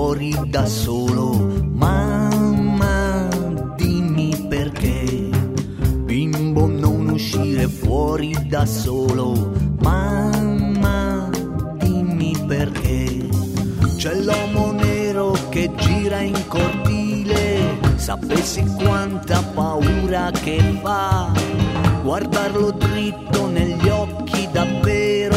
fuori da solo. Mamma, dimmi perché. Bimbo, non uscire fuori da solo. Mamma, dimmi perché. C'è l'uomo nero che gira in cortile, sapessi quanta paura che fa guardarlo dritto negli occhi davvero.